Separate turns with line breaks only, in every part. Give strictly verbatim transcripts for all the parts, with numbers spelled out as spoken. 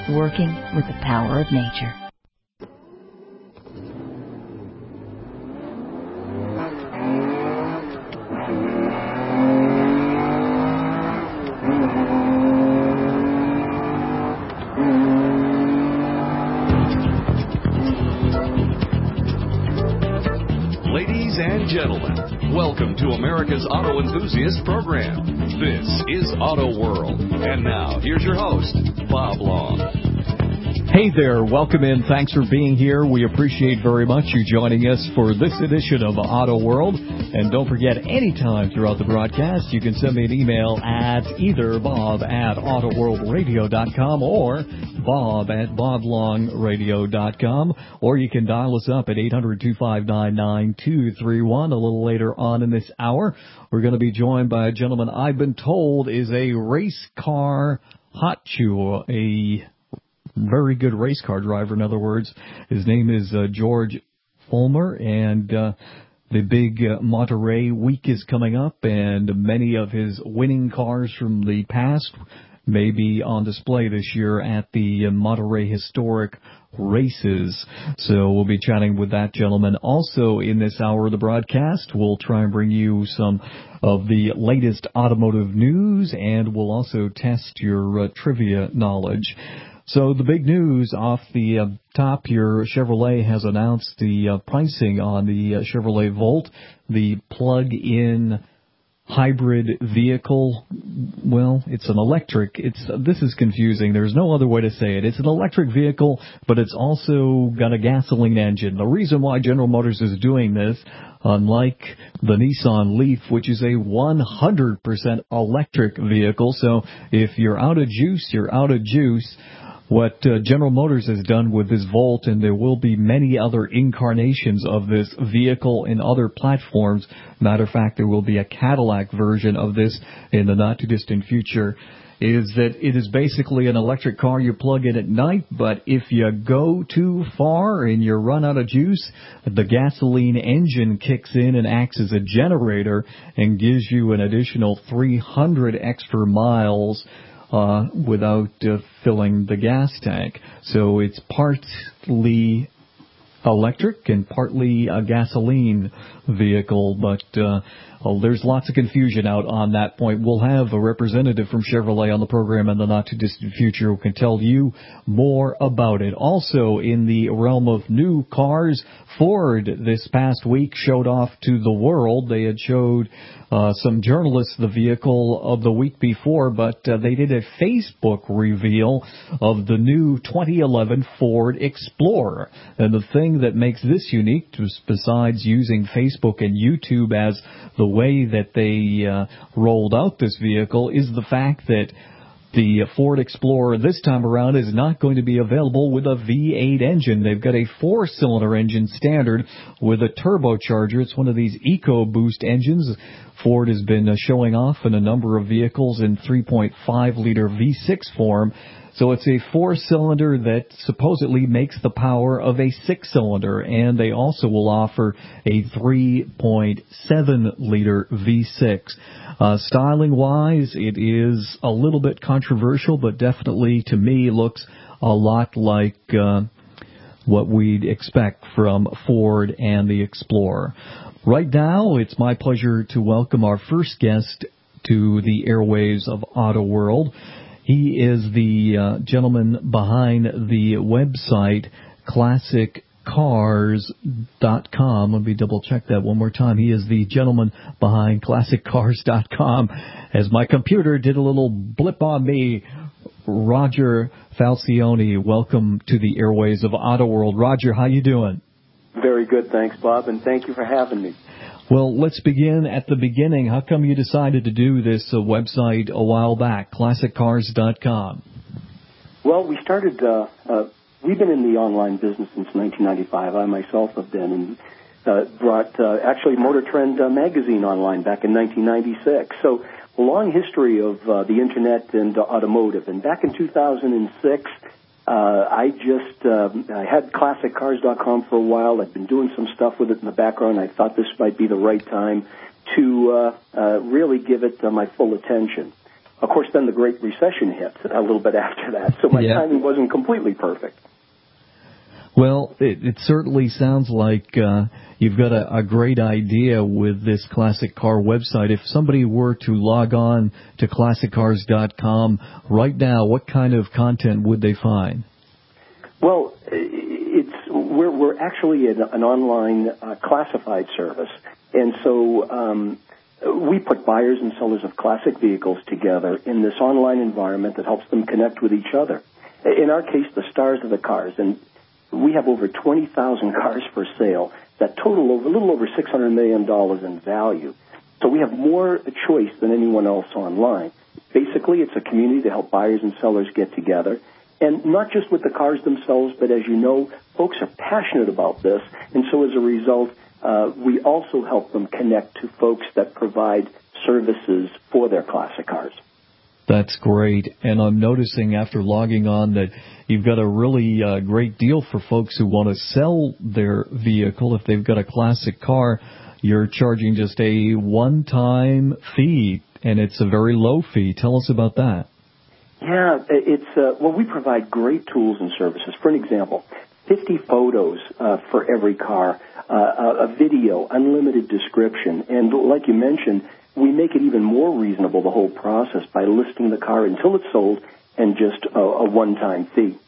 working with the power of nature.
Gentlemen, welcome to America's Auto Enthusiast Program. This is Auto World. And now, here's your host, Bob Long.
Hey there, welcome in. Thanks for being here. We appreciate very much you joining us for this edition of Auto World. And don't forget, anytime throughout the broadcast, you can send me an email at either bob at autoworldradio dot com or bob at boblongradio dot com, or you can dial us up at eight hundred, two five nine, nine two three one. A little later on in this hour, we're going to be joined by a gentleman I've been told is a race car hot chew, a very good race car driver, in other words. His name is uh, George Follmer, and uh, the big uh, Monterey week is coming up, and many of his winning cars from the past may be on display this year at the uh, Monterey Historic Races. So we'll be chatting with that gentleman. Also in this hour of the broadcast, we'll try and bring you some of the latest automotive news, and we'll also test your uh, trivia knowledge. So the big news off the uh, top here, Chevrolet has announced the uh, pricing on the uh, Chevrolet Volt, the plug-in hybrid vehicle. Well, it's an electric. It's this is confusing. There's no other way to say it. It's an electric vehicle, but it's also got a gasoline engine. The reason why General Motors is doing this, unlike the Nissan Leaf, which is a one hundred percent electric vehicle, so if you're out of juice, you're out of juice. What uh, General Motors has done with this Volt, and there will be many other incarnations of this vehicle in other platforms. Matter of fact, there will be a Cadillac version of this in the not-too-distant future, is that it is basically an electric car you plug in at night, but if you go too far and you run out of juice, the gasoline engine kicks in and acts as a generator and gives you an additional three hundred extra miles Uh, without uh, filling the gas tank. So it's partly electric and partly a gasoline vehicle, but uh, oh, there's lots of confusion out on that point. We'll have a representative from Chevrolet on the program in the not-too-distant future who can tell you more about it. Also, in the realm of new cars, Ford this past week showed off to the world. They had showed uh, some journalists the vehicle of the week before, but uh, they did a Facebook reveal of the new twenty eleven Ford Explorer. And the thing that makes this unique, besides using Facebook and YouTube as the way that they uh, rolled out this vehicle, is the fact that the Ford Explorer this time around is not going to be available with a V eight engine. They've got a four-cylinder engine standard with a turbocharger. It's one of these EcoBoost engines. Ford has been uh, showing off in a number of vehicles in three point five liter V six form. So it's a four-cylinder that supposedly makes the power of a six-cylinder, and they also will offer a three point seven liter V six. Uh, styling-wise, it is a little bit controversial, but definitely, to me, looks a lot like uh, what we'd expect from Ford and the Explorer. Right now, it's my pleasure to welcome our first guest to the airwaves of Auto World. He is the uh, gentleman behind the website classic cars dot com. Let me double check that one more time. He is the gentleman behind classic cars dot com. As my computer did a little blip on me, Roger Falcione, welcome to the airways of Auto World. Roger, how you doing?
Very good, thanks, Bob, and thank you for having me.
Well, let's begin at the beginning. How come you decided to do this uh, website a while back, classic cars dot com?
Well, we started, uh, uh, we've been in the online business since nineteen ninety-five. I myself have been, and uh, brought uh, actually Motor Trend uh, magazine online back in nineteen ninety-six. So a long history of uh, the Internet and uh, automotive. And back in two thousand six, Uh, I just uh, I had classic cars dot com for a while. I'd been doing some stuff with it in the background. I thought this might be the right time to uh, uh, really give it uh, my full attention. Of course, then the Great Recession hit a little bit after that, so my yeah. timing wasn't completely perfect.
Well, it, it certainly sounds like uh, you've got a, a great idea with this Classic Car website. If somebody were to log on to classic cars dot com right now, what kind of content would they find?
Well, it's we're, we're actually an, an online uh, classified service, and so um, we put buyers and sellers of classic vehicles together in this online environment that helps them connect with each other. In our case, the stars of the cars, and we have over twenty thousand cars for sale that total over, a little over six hundred million dollars in value. So we have more choice than anyone else online. Basically, it's a community to help buyers and sellers get together. And not just with the cars themselves, but as you know, folks are passionate about this. And so as a result, uh, we also help them connect to folks that provide services for their classic cars.
That's great. And I'm noticing after logging on that you've got a really uh, great deal for folks who want to sell their vehicle. If they've got a classic car, you're charging just a one-time fee, and it's a very low fee. Tell us about that.
Yeah, it's uh, well, we provide great tools and services. For an example, fifty photos uh, for every car, uh, a video, unlimited description, and like you mentioned, we make it even more reasonable, the whole process, by listing the car until it's sold and just a, a one-time fee.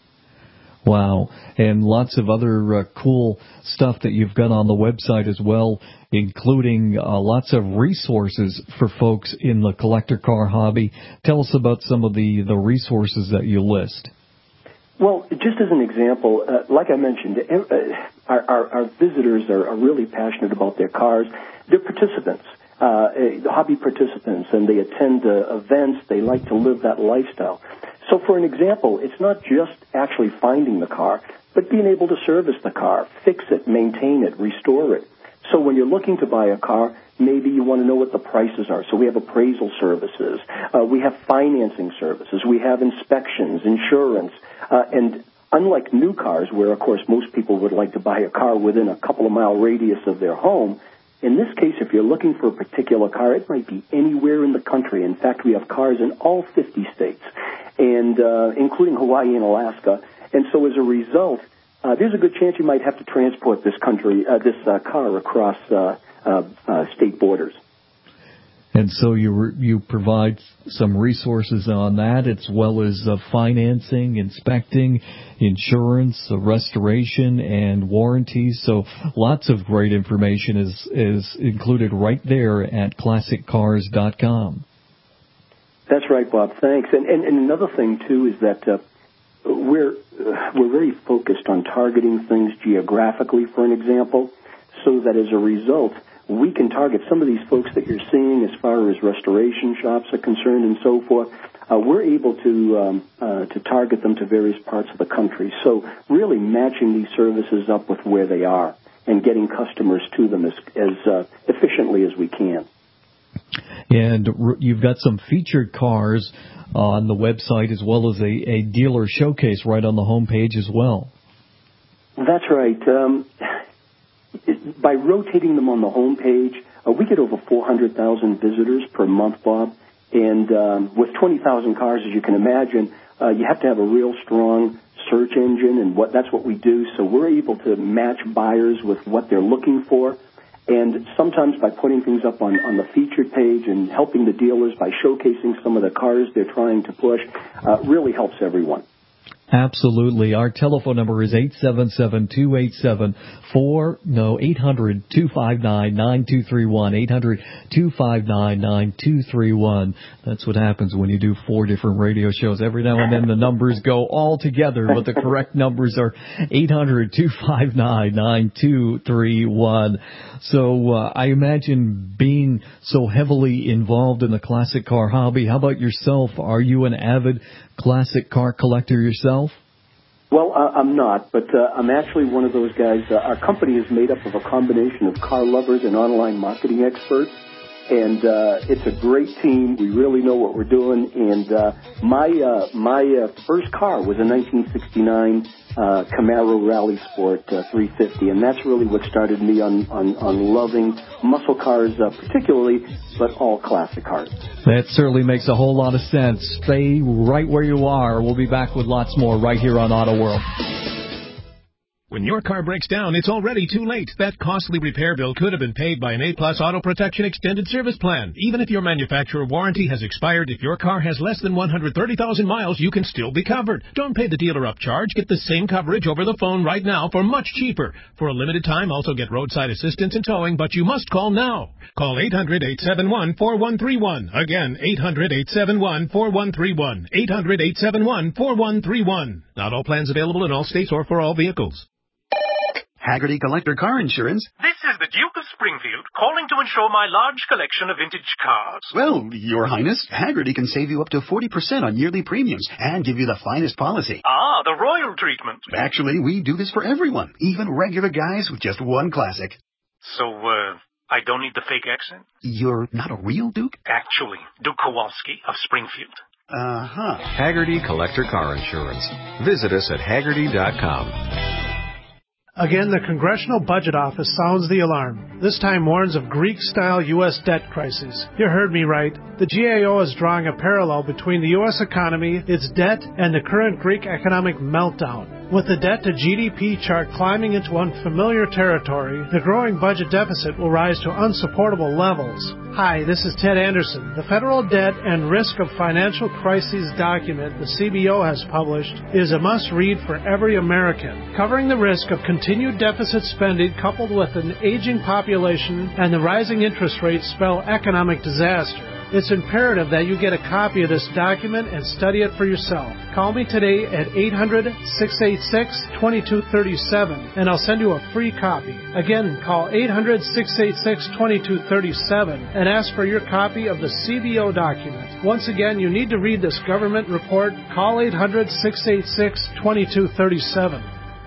Wow. And lots of other uh, cool stuff that you've got on the website as well, including uh, lots of resources for folks in the collector car hobby. Tell us about some of the, the resources that you list.
Well, just as an example, uh, like I mentioned, uh, our, our, our visitors are, are really passionate about their cars. They're participants. Uh, hobby participants, and they attend uh, events. They like to live that lifestyle. So for an example, it's not just actually finding the car, but being able to service the car, fix it, maintain it, restore it. So when you're looking to buy a car, maybe you want to know what the prices are. So we have appraisal services. Uh, we have financing services. We have inspections, insurance, uh, and unlike new cars, where, of course, most people would like to buy a car within a couple of mile radius of their home, in this case, if you're looking for a particular car, it might be anywhere in the country. In fact, we have cars in all fifty states, and uh, including Hawaii and Alaska. And so as a result, uh, there's a good chance you might have to transport this country, uh, this uh, car across uh, uh, uh, state borders.
And so you re- you provide some resources on that, as well as uh, financing, inspecting, insurance, uh, restoration, and warranties. So lots of great information is is included right there at classic cars dot com.
That's right, Bob. Thanks. And and, and another thing too is that uh, we're uh, we're very focused on targeting things geographically, for an example, so that as a result, we can target some of these folks that you're seeing as far as restoration shops are concerned and so forth. Uh, we're able to um, uh, to target them to various parts of the country. So really matching these services up with where they are and getting customers to them as, as uh, efficiently as we can.
And you've got some featured cars on the website as well as a, a dealer showcase right on the home page as well.
That's right. Um, By rotating them on the home page, uh, we get over four hundred thousand visitors per month, Bob. And um, with twenty thousand cars, as you can imagine, uh, you have to have a real strong search engine, and what that's what we do. So we're able to match buyers with what they're looking for. And sometimes by putting things up on, on the featured page and helping the dealers by showcasing some of the cars they're trying to push, uh, really helps everyone.
Absolutely. Our telephone number is eight seven seven, two eight seven, four, no, eight hundred, two five nine, nine two three one, eight hundred, two five nine, nine two three one. That's what happens when you do four different radio shows. Every now and then the numbers go all together, but the correct numbers are eight hundred, two five nine, nine two three one. So uh, I imagine being so heavily involved in the classic car hobby, how about yourself? Are you an avid classic car collector yourself?
Well, uh, I'm not, but uh, I'm actually one of those guys. Uh, our company is made up of a combination of car lovers and online marketing experts. and uh, it's a great team. We really know what we're doing. And uh, my uh, my uh, first car was a nineteen sixty-nine uh, Camaro Rally Sport uh, three fifty, and that's really what started me on, on, on loving muscle cars uh, particularly, but all classic cars.
That certainly makes a whole lot of sense. Stay right where you are. We'll be back with lots more right here on Auto World.
When your car breaks down, it's already too late. That costly repair bill could have been paid by an A-Plus Auto Protection Extended Service Plan. Even if your manufacturer warranty has expired, if your car has less than one hundred thirty thousand miles, you can still be covered. Don't pay the dealer upcharge. Get the same coverage over the phone right now for much cheaper. For a limited time, also get roadside assistance and towing, but you must call now. Call eight hundred, eight seven one, four one three one. Again, eight hundred, eight seven one, four one three one. eight hundred, eight seven one, four one three one. Not all plans available in all states or for all vehicles.
Haggerty Collector Car Insurance.
This is the Duke of Springfield calling to insure my large collection of vintage cars.
Well, Your Highness, Haggerty can save you up to forty percent on yearly premiums and give you the finest policy.
Ah, the royal treatment.
Actually, we do this for everyone, even regular guys with just one classic.
So, uh, I don't need the fake accent?
You're not a real Duke?
Actually, Duke Kowalski of Springfield.
Uh-huh.
Haggerty Collector Car Insurance. Visit us at Haggerty dot com.
Again, the Congressional Budget Office sounds the alarm. This time warns of Greek-style U S debt crisis. You heard me right. The G A O is drawing a parallel between the U S economy, its debt, and the current Greek economic meltdown. With the debt-to-G D P chart climbing into unfamiliar territory, the growing budget deficit will rise to unsupportable levels. Hi, this is Ted Anderson. The Federal Debt and Risk of Financial Crises document the C B O has published is a must-read for every American, covering the risk of continued deficit spending coupled with an aging population and the rising interest rates spell economic disaster. It's imperative that you get a copy of this document and study it for yourself. Call me today at eight hundred, six eight six, two two three seven and I'll send you a free copy. Again, call eight hundred, six eight six, two two three seven and ask for your copy of the C B O document. Once again, you need to read this government report. Call eight hundred, six eight six, two two three seven.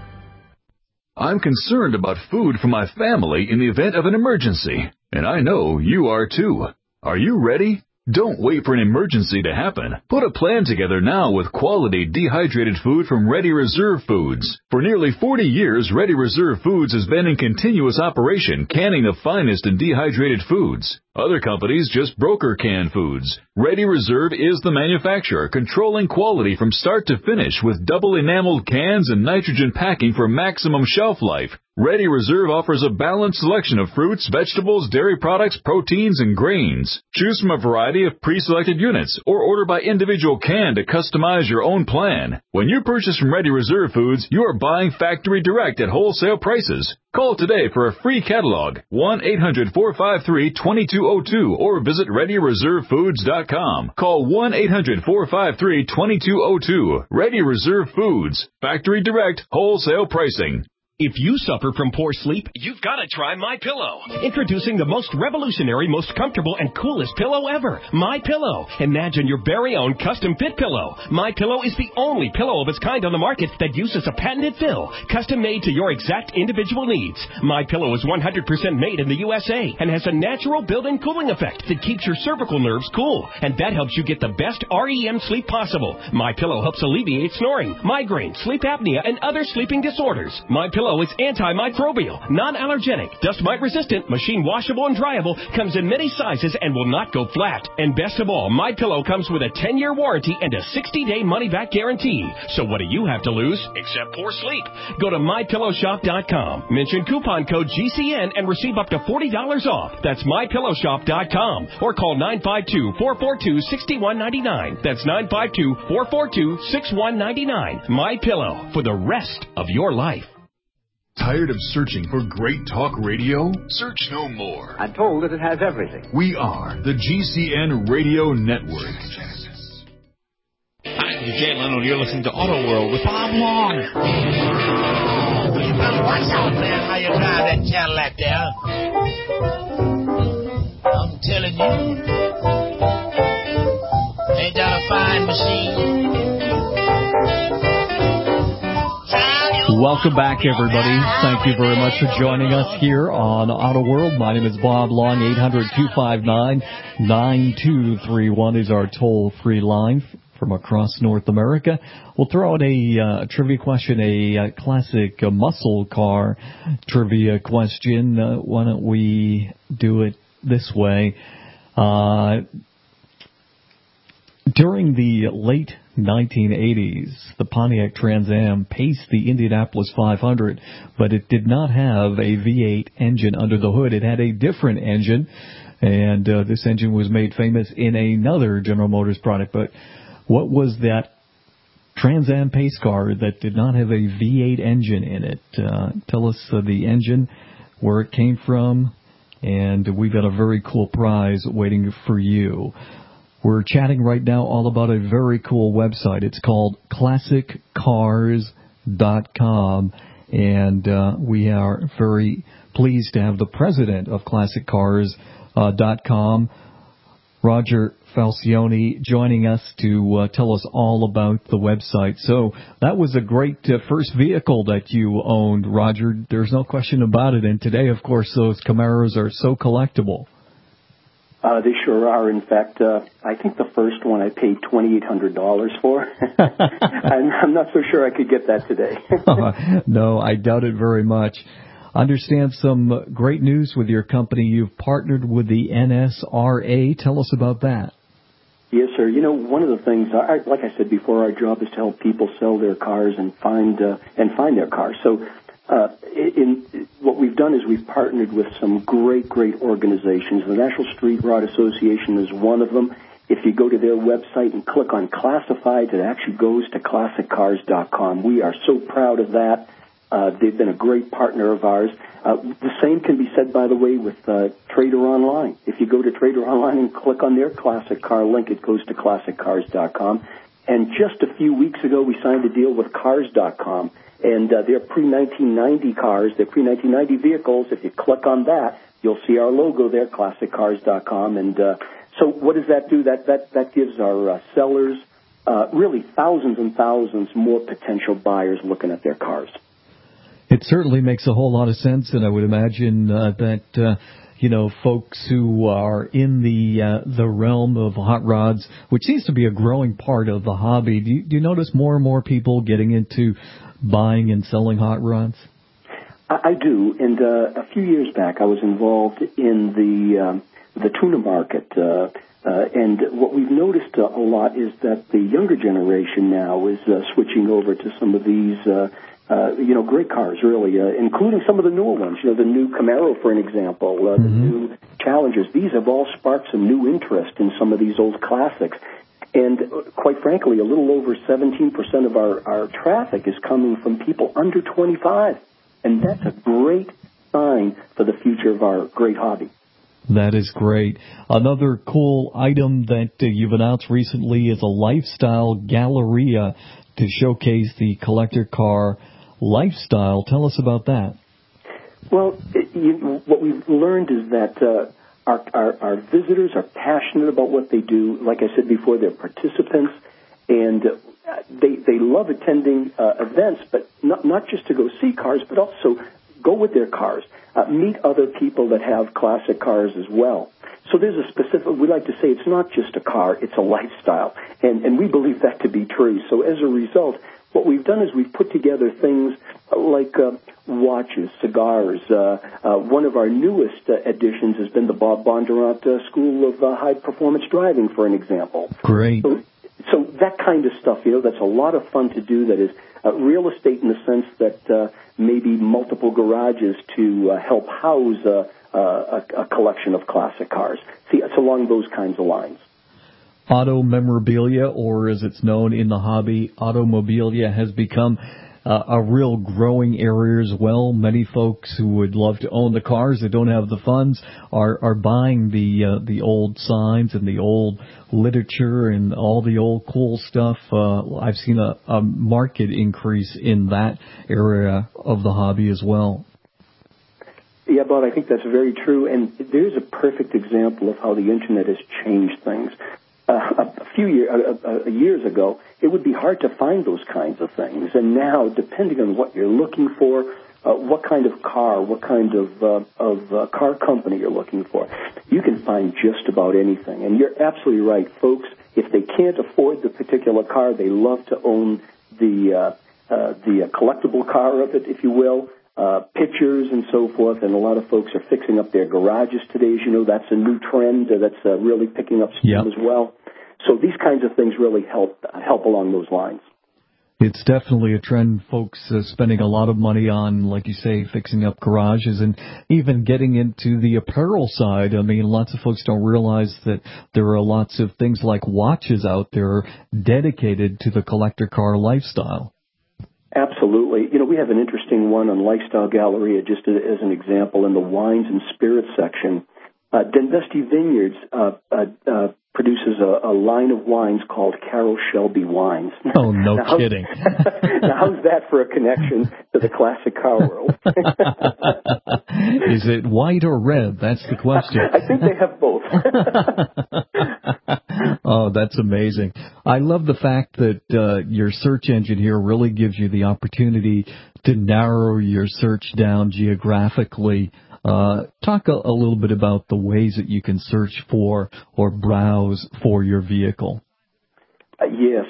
I'm concerned about food for my family in the event of an emergency, and I know you are too. Are you ready? Don't wait for an emergency to happen. Put a plan together now with quality dehydrated food from Ready Reserve Foods. For nearly forty years, Ready Reserve Foods has been in continuous operation, canning the finest in dehydrated foods. Other companies just broker canned foods. Ready Reserve is the manufacturer, controlling quality from start to finish with double enameled cans and nitrogen packing for maximum shelf life. Ready Reserve offers a balanced selection of fruits, vegetables, dairy products, proteins, and grains. Choose from a variety of pre-selected units or order by individual can to customize your own plan. When you purchase from Ready Reserve Foods, you are buying factory direct at wholesale prices. Call today for a free catalog, one eight hundred, four five three, two two zero two, or visit ready reserve foods dot com. Call one eight hundred, four five three, two two zero two. Ready Reserve Foods. Factory direct, wholesale pricing.
If you suffer from poor sleep, you've got to try MyPillow. Introducing the most revolutionary, most comfortable, and coolest pillow ever, MyPillow. Imagine your very own custom-fit pillow. MyPillow is the only pillow of its kind on the market that uses a patented fill, custom-made to your exact individual needs. MyPillow is one hundred percent made in the U S A and has a natural built-in cooling effect that keeps your cervical nerves cool, and that helps you get the best R E M sleep possible. MyPillow helps alleviate snoring, migraine, sleep apnea, and other sleeping disorders. MyPillow is antimicrobial, non-allergenic, dust mite resistant, machine washable and dryable, comes in many sizes and will not go flat. And best of all, MyPillow comes with a ten-year warranty and a sixty-day money-back guarantee. So what do you have to lose except poor sleep? Go to my pillow shop dot com, mention coupon code G C N and receive up to forty dollars off. That's my pillow shop dot com or call nine five two, four four two, six one nine nine. That's nine five two, four four two, six one nine nine. MyPillow, for the rest of your life.
Tired of searching for great talk radio? Search no more.
I'm told that it has everything.
We are the G C N Radio Network.
Hi, this is Jay Leno, and you're listening to Auto World with Bob Long. What's up, man? How you drive that Cadillac there? I'm telling you, ain't that a fine machine?
Welcome back, everybody. Thank you very much for joining us here on Auto World. My name is Bob Long. eight hundred, two five nine, nine two three one is our toll-free line from across North America. We'll throw out a uh, trivia question, a uh, classic uh, muscle car trivia question. Uh, why don't we do it this way? Uh, during the late nineteen eighties, the Pontiac Trans Am paced the Indianapolis five hundred, but it did not have a V eight engine under the hood. It had a different engine, and uh, this engine was made famous in another General Motors product. But what was that Trans Am pace car that did not have a V eight engine in it? Uh, tell us uh, the engine, where it came from, and we've got a very cool prize waiting for you. We're chatting right now all about a very cool website. It's called classic cars dot com, and uh, we are very pleased to have the president of classic cars dot com, Roger Falcione, joining us to uh, tell us all about the website. So that was a great uh, first vehicle that you owned, Roger. There's no question about it. And today, of course, those Camaros are so collectible.
Uh, they sure are. In fact, uh, I think the first one I paid twenty-eight hundred dollars for. I'm, I'm not so sure I could get that today.
No, I doubt it very much. Understand some great news with your company. You've partnered with the N S R A. Tell us about that.
Yes, sir. You know, one of the things, I, like I said before, our job is to help people sell their cars and find uh, and find their cars. So uh, in, in what we've done is we've partnered with some great, great organizations. The National Street Rod Association is one of them. If you go to their website and click on Classifieds, it actually goes to classic cars dot com. We are so proud of that. Uh, they've been a great partner of ours. Uh, the same can be said, by the way, with uh, Trader Online. If you go to Trader Online and click on their classic car link, it goes to classic cars dot com. And just a few weeks ago, we signed a deal with cars dot com. And uh, they're pre nineteen ninety cars. They're pre nineteen ninety vehicles. If you click on that, you'll see our logo there, classic cars dot com. And uh, so what does that do? That, that, that gives our uh, sellers uh, really thousands and thousands more potential buyers looking at their cars.
It certainly makes a whole lot of sense, and I would imagine uh, that, uh, you know, folks who are in the uh, the realm of hot rods, which seems to be a growing part of the hobby, do you, do you notice more and more people getting into buying and selling hot rods?
I, I do, and uh, a few years back I was involved in the um, the tuna market, uh, uh, and what we've noticed uh, a lot is that the younger generation now is uh, switching over to some of these uh Uh, you know, great cars, really, uh, including some of the newer ones. You know, the new Camaro, for an example, uh, mm-hmm. the new Challengers. These have all sparked some new interest in some of these old classics. And uh, quite frankly, a little over seventeen percent of our, our traffic is coming from people under twenty-five. And that's a great sign for the future of our great hobby.
That is great. Another cool item that uh, you've announced recently is a lifestyle galleria to showcase the collector car lifestyle. Tell us about that.
Well, it, you, what we've learned is that uh, our, our, our visitors are passionate about what they do. Like I said before, they're participants, and uh, they they love attending uh, events, but not not just to go see cars, but also go with their cars, uh, meet other people that have classic cars as well. So there's a specific, we like to say it's not just a car, it's a lifestyle. And, and we believe that to be true. So as a result, what we've done is we've put together things like uh, watches, cigars. Uh, uh, one of our newest uh, additions has been the Bob Bondurant uh, School of uh, High Performance Driving, for an example.
Great.
So, so that kind of stuff, you know, that's a lot of fun to do. That is uh, real estate in the sense that uh, maybe multiple garages to uh, help house uh, uh, a, a collection of classic cars. See, it's along those kinds of lines.
Auto memorabilia, or as it's known in the hobby, automobilia, has become uh, a real growing area as well. Many folks who would love to own the cars that don't have the funds are, are buying the uh, the old signs and the old literature and all the old cool stuff. Uh, I've seen a, a market increase in that area of the hobby as well.
Yeah, Bob, I think that's very true. And there's a perfect example of how the Internet has changed things. Uh, a few year, uh, uh, years ago, it would be hard to find those kinds of things. And now, depending on what you're looking for, uh, what kind of car, what kind of uh, of uh, car company you're looking for, you can find just about anything. And you're absolutely right, folks. If they can't afford the particular car, they love to own the uh, uh, the uh, collectible car of it, if you will, uh, pictures and so forth. And a lot of folks are fixing up their garages today. As you know, that's a new trend uh, that's uh, really picking up steam yep. as well. So these kinds of things really help uh, help along those lines.
It's definitely a trend, folks, uh, spending a lot of money on, like you say, fixing up garages and even getting into the apparel side. I mean, lots of folks don't realize that there are lots of things like watches out there dedicated to the collector car lifestyle.
Absolutely. You know, we have an interesting one on Lifestyle Galleria, just as an example, in the wines and spirits section. Uh, Denvesti Vineyards uh, uh, uh, produces a, a line of wines called Carroll Shelby Wines.
Oh, no
now,
kidding.
Now, how's that for a connection to the classic car world?
Is it white or red? That's the question.
I think they have both.
Oh, that's amazing. I love the fact that uh, your search engine here really gives you the opportunity to narrow your search down geographically. Uh, talk a, a little bit about the ways that you can search for or browse for your vehicle.
Uh, yes.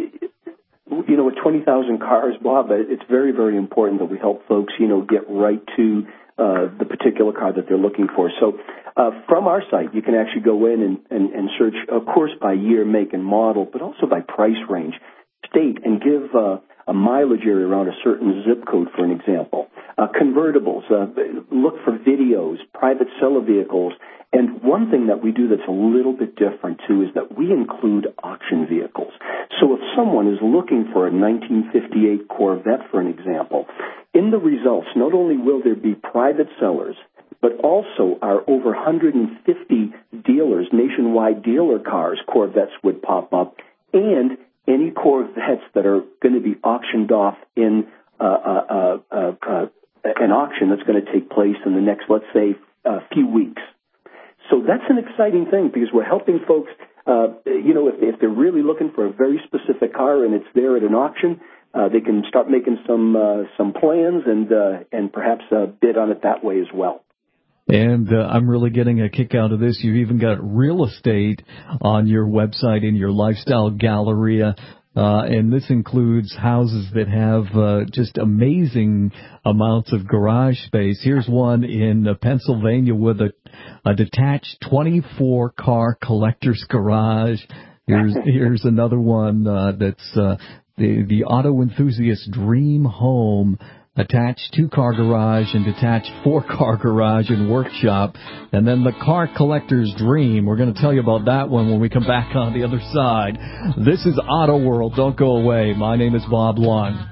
You know, with twenty thousand cars, Bob, it's very, very important that we help folks, you know, get right to uh, the particular car that they're looking for. So uh, from our site, you can actually go in and, and, and search, of course, by year, make, and model, but also by price range, state, and give uh, a mileage area around a certain zip code, for an example. Uh, convertibles, uh, look for videos, private seller vehicles, and one thing that we do that's a little bit different, too, is that we include auction vehicles. So if someone is looking for a nineteen fifty-eight Corvette, for an example, in the results, not only will there be private sellers, but also our over one hundred fifty dealers, nationwide dealer cars, Corvettes would pop up, and any Corvettes that are going to be auctioned off in uh, uh, uh, uh, an auction that's going to take place in the next, let's say, a few weeks. So that's an exciting thing because we're helping folks, uh, you know, if, if they're really looking for a very specific car and it's there at an auction, uh, they can start making some uh, some plans and uh, and perhaps uh, bid on it that way as well.
And uh, I'm really getting a kick out of this. You've even got real estate on your website in your Lifestyle Galleria. Uh, and this includes houses that have uh, just amazing amounts of garage space. Here's one in uh, Pennsylvania with a, a detached twenty-four car collector's garage. Here's here's another one uh, that's uh, the the auto enthusiast dream home. Attached two-car garage and detached four-car garage and workshop. And then the car collector's dream. We're going to tell you about that one when we come back on the other side. This is Auto World. Don't go away. My name is Bob Lund.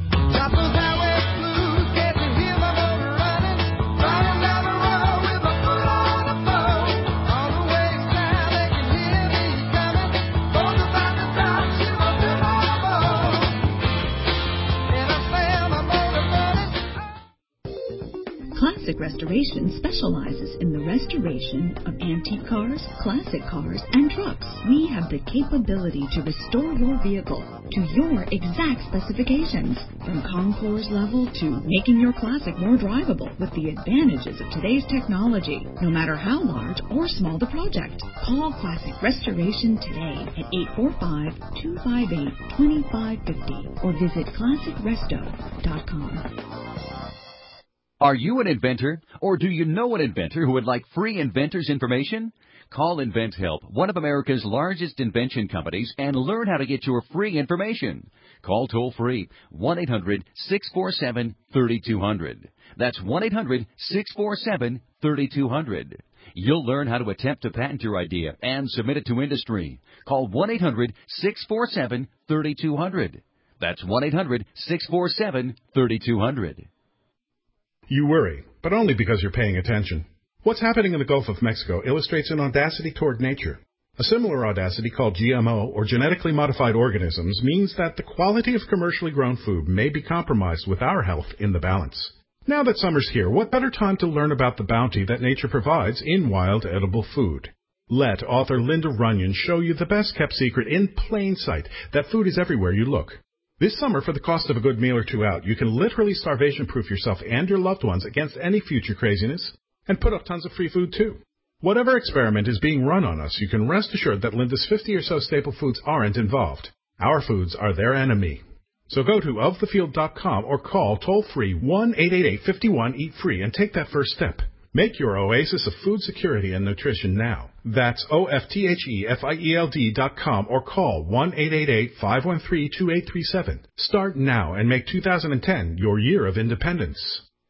Classic Restoration specializes in the restoration of antique cars, classic cars, and trucks. We have the capability to restore your vehicle to your exact specifications, from concours level to making your classic more drivable with the advantages of today's technology, no matter how large or small the project. Call Classic Restoration today at eight four five, two five eight, two five five zero or visit classic resto dot com.
Are you an inventor, or do you know an inventor who would like free inventor's information? Call InventHelp, one of America's largest invention companies, and learn how to get your free information. Call toll-free one eight hundred, six four seven, three two zero zero. That's one eight hundred, six four seven, three two zero zero. You'll learn how to attempt to patent your idea and submit it to industry. Call one eight hundred, six four seven, three two zero zero. That's one eight hundred, six four seven, three two zero zero.
You worry, but only because you're paying attention. What's happening in the Gulf of Mexico illustrates an audacity toward nature. A similar audacity called G M O, or genetically modified organisms, means that the quality of commercially grown food may be compromised with our health in the balance. Now that summer's here, what better time to learn about the bounty that nature provides in wild edible food? Let author Linda Runyon show you the best-kept secret in plain sight, that food is everywhere you look. This summer, for the cost of a good meal or two out, you can literally starvation-proof yourself and your loved ones against any future craziness, and put up tons of free food, too. Whatever experiment is being run on us, you can rest assured that Linda's fifty or so staple foods aren't involved. Our foods are their enemy. So go to of the field dot com or call toll-free one eight eight eight, five one, eat free and take that first step. Make your oasis of food security and nutrition now. That's O F T H E F I E L D dot com or call one eight eight eight, five one three, two eight three seven. Start now and make two thousand ten your year of independence.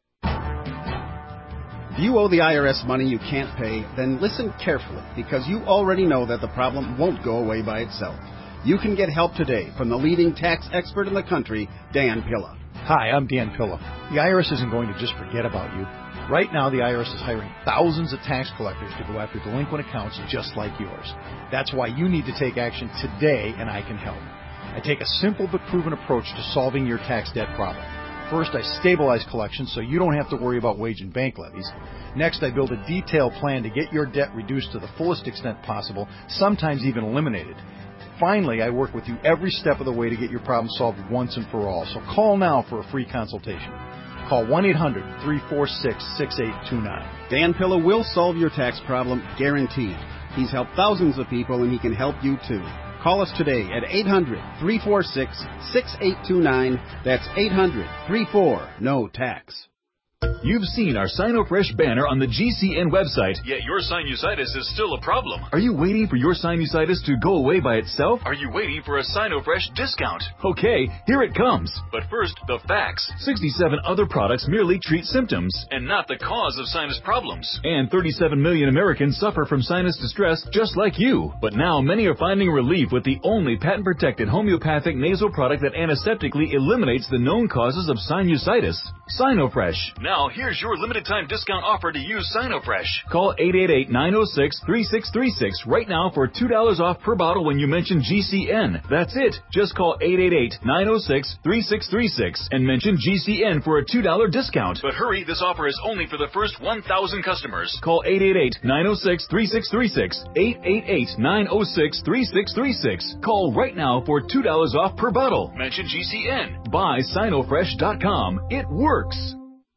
If you owe the I R S money you can't pay, then listen carefully, because you already know that the problem won't go away by itself. You can get help today from the leading tax expert in the country, Dan Pilla.
Hi, I'm Dan Pilla. The I R S isn't going to just forget about you. Right now, the I R S is hiring thousands of tax collectors to go after delinquent accounts just like yours. That's why you need to take action today, and I can help. I take a simple but proven approach to solving your tax debt problem. First, I stabilize collections so you don't have to worry about wage and bank levies. Next, I build a detailed plan to get your debt reduced to the fullest extent possible, sometimes even eliminated. Finally, I work with you every step of the way to get your problem solved once and for all. So call now for a free consultation. Call one eight hundred, three four six, six eight two nine.
Dan Pilla will solve your tax problem, guaranteed. He's helped thousands of people, and he can help you too. Call us today at eight hundred, three four six, six eight two nine. That's eight hundred, three four, N O tax.
You've seen our SinoFresh banner on the G C N website.
Yet your sinusitis is still a problem.
Are you waiting for your sinusitis to go away by itself?
Are you waiting for a SinoFresh discount?
Okay, here it comes.
But first, the facts.
sixty-seven other products merely treat symptoms
and not the cause of sinus problems.
And thirty-seven million Americans suffer from sinus distress just like you. But now many are finding relief with the only patent-protected homeopathic nasal product that antiseptically eliminates the known causes of sinusitis. SinoFresh.
Now, here's your limited-time discount offer to use SinoFresh.
Call eight eight eight, nine oh six, three six three six right now for two dollars off per bottle when you mention G C N. That's it. Just call eight eight eight, nine oh six, three six three six and mention G C N for a two dollars discount.
But hurry, this offer is only for the first one thousand customers.
Call eight eight eight, nine oh six, three six three six, eight eight eight, nine oh six, three six three six. Call right now for two dollars off per bottle.
Mention G C N.
Buy Sinofresh dot com. It works.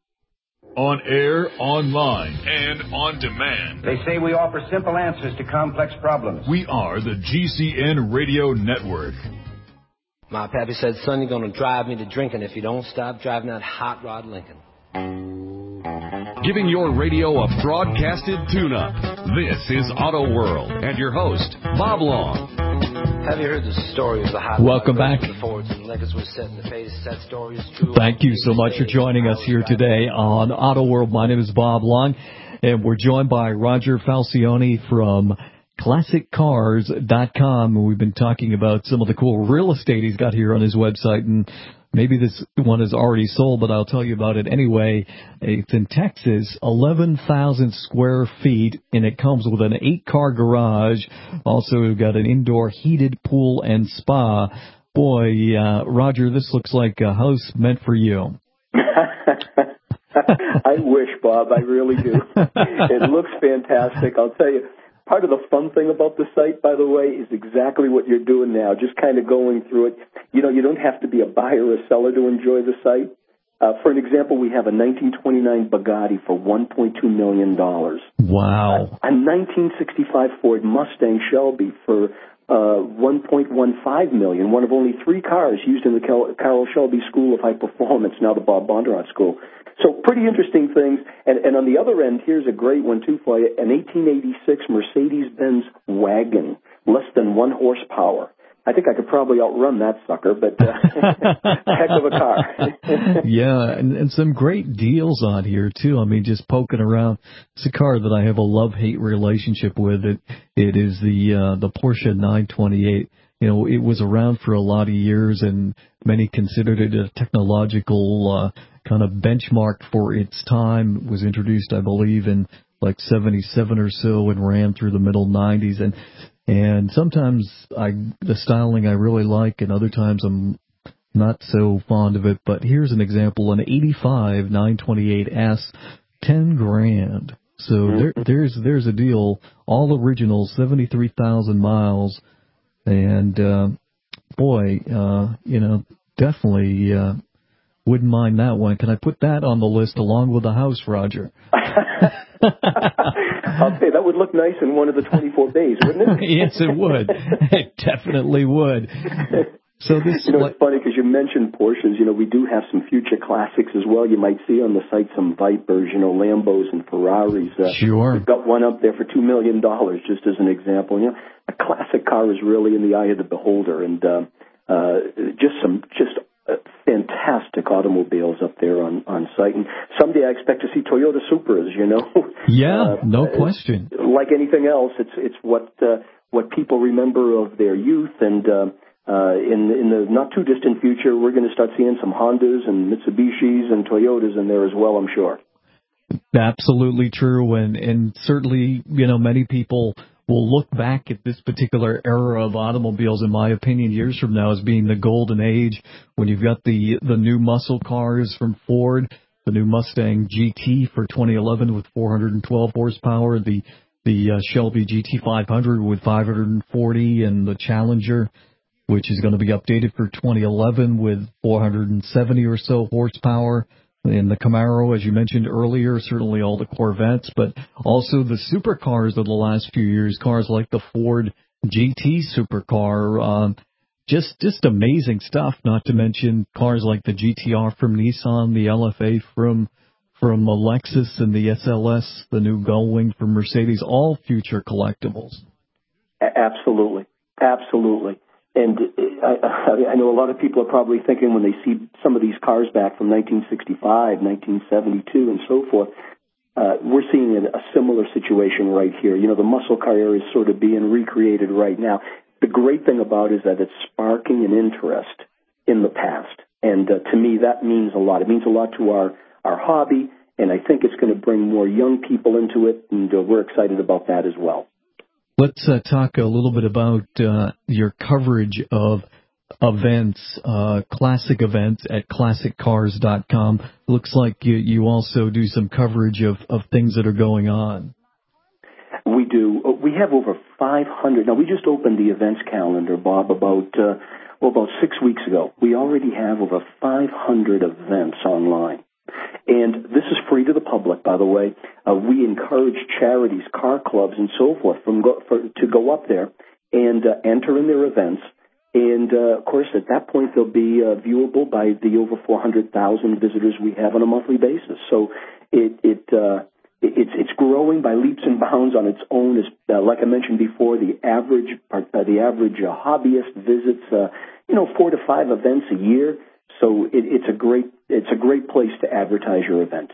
On air, online,
and on demand.
They say we offer simple answers to complex problems.
We are the G C N Radio Network.
My pappy said, son, you're going to drive me to drinking if you don't stop driving that hot rod Lincoln.
Giving your radio a broadcasted tune-up. This is Auto World, and your host, Bob Long.
Have you heard the story of the hot
Welcome back.
The Fords and Lincolns was set in the face. That story is true.
Thank you so much for joining us here today on Auto World. My name is Bob Long, and we're joined by Roger Falcione from classic cars dot com. We've been talking about some of the cool real estate he's got here on his website, and maybe this one is already sold, but I'll tell you about it anyway. It's in Texas, eleven thousand square feet, and it comes with an eight-car garage. Also, we've got an indoor heated pool and spa. Boy, uh, Roger, this looks like a house meant for you.
I wish, Bob. I really do. It looks fantastic. I'll tell you, part of the fun thing about the site, by the way, is exactly what you're doing now, just kind of going through it. You know, you don't have to be a buyer or a seller to enjoy the site. Uh, for an example, we have a nineteen twenty-nine Bugatti for one point two million dollars.
Wow.
A, a nineteen sixty-five Ford Mustang Shelby for uh, one point one five million dollars, one of only three cars used in the Carroll Shelby School of High Performance, now the Bob Bondurant School. So pretty interesting things. And, and on the other end, here's a great one, too, for you, an eighteen eighty-six Mercedes-Benz wagon, less than one horsepower. I think I could probably outrun that sucker, but uh, heck of a car.
Yeah, and, and some great deals on here, too. I mean, just poking around. It's a car that I have a love-hate relationship with. It It is the uh, the Porsche nine twenty-eight. You know, it was around for a lot of years, and many considered it a technological uh, kind of benchmark for its time. It was introduced, I believe, in like seventy-seven or so and ran through the middle nineties. And and sometimes I the styling I really like, and other times I'm not so fond of it. But here's an example, an eighty-five nine twenty-eight S, ten grand. So mm-hmm. there, there's there's a deal, all original, seventy-three thousand miles, and uh, boy, uh, you know, definitely uh, wouldn't mind that one. Can I put that on the list along with the house, Roger?
I'll say that would look nice in one of the twenty-four bays, wouldn't it?
Yes, it would. It definitely would. So this,
you know, it's funny because you mentioned Porsches. You know, we do have some future classics as well. You might see on the site some Vipers, you know, Lambos and Ferraris. Uh,
sure.
We've got one up there for two million dollars, just as an example. You know, a classic car is really in the eye of the beholder, and uh, uh, just some just uh, fantastic automobiles up there on, on site. And someday I expect to see Toyota Supras. You know.
Yeah,
uh,
no question.
Like anything else, it's it's what uh, what people remember of their youth, and uh, Uh, in, in the not-too-distant future, we're going to start seeing some Hondas and Mitsubishis and Toyotas in there as well, I'm sure.
Absolutely true, and, and certainly, you know, many people will look back at this particular era of automobiles, in my opinion, years from now as being the golden age, when you've got the, the new muscle cars from Ford, the new Mustang G T for twenty eleven with four hundred twelve horsepower, the, the uh, Shelby G T five hundred with five hundred forty, and the Challenger, which is going to be updated for twenty eleven with four hundred seventy or so horsepower. And the Camaro, as you mentioned earlier, certainly all the Corvettes, but also the supercars of the last few years, cars like the Ford G T supercar. Um, just, just amazing stuff, not to mention cars like the G T R from Nissan, the L F A from, from Lexus, and the S L S, the new Gullwing from Mercedes, all future collectibles.
Absolutely. Absolutely. And I, I know a lot of people are probably thinking when they see some of these cars back from nineteen sixty-five, nineteen seventy-two, and so forth, uh, we're seeing a similar situation right here. You know, the muscle car era is sort of being recreated right now. The great thing about it is that it's sparking an interest in the past. And uh, to me, that means a lot. It means a lot to our, our hobby, and I think it's going to bring more young people into it, and uh, we're excited about that as well.
Let's uh, talk a little bit about uh, your coverage of events, uh, classic events at classic cars dot com. Looks like you, you also do some coverage of, of things that are going on.
We do. We have over five hundred. Now, we just opened the events calendar, Bob, about, uh, well, about six weeks ago. We already have over five hundred events online. And this is free to the public, by the way. Uh, we encourage charities, car clubs, and so forth from go, for, to go up there and uh, enter in their events. And, uh, of course, at that point, they'll be uh, viewable by the over four hundred thousand visitors we have on a monthly basis. So it, it uh, it's it's growing by leaps and bounds on its own. As, uh, like I mentioned before, the average uh, the average uh, hobbyist visits, uh, you know, four to five events a year. So it, it's a great it's a great place to advertise your event.